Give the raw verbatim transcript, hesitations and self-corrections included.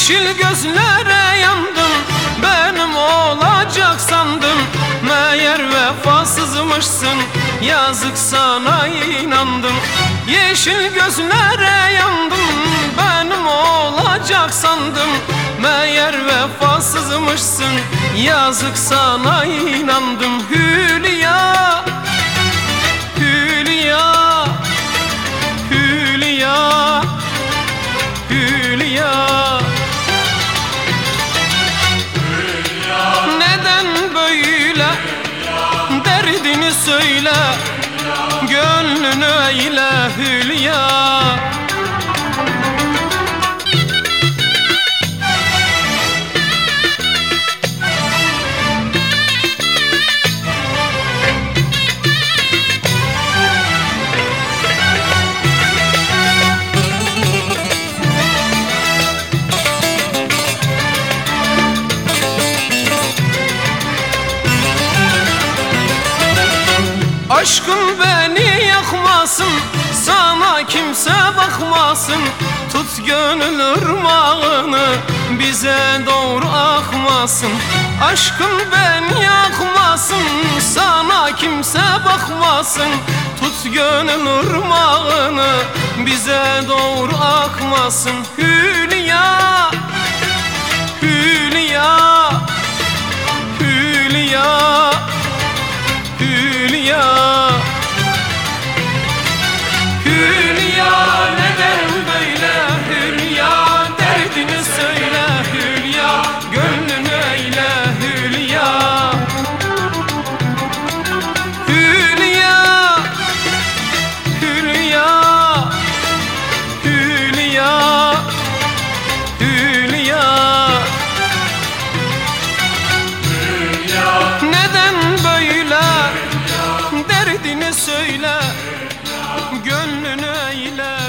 Yeşil gözlere yandım, benim olacak sandım. Meğer vefasızmışsın, yazık sana inandım. Yeşil gözlere yandım, benim olacak sandım. Meğer vefasızmışsın, yazık sana inandım. Hülya, Hülya, Hülya, Hülya. Neden böyle? Derdini söyle, gönlünü eyle Hülya. Aşkın beni yakmasın, sana kimse bakmasın. Tut gönül ırmağını, bize doğru akmasın. Aşkın beni yakmasın, sana kimse bakmasın. Tut gönül ırmağını, bize doğru akmasın. Hülya, Hülya, Hülya, Hülya. Hülya, neden böyle Hülya? Derdini söyle Hülya, gönlünü eyle Hülya. Hülya, Hülya, Hülya, Hülya. Neden böyle? Derdini söyle, gönlünü eyle.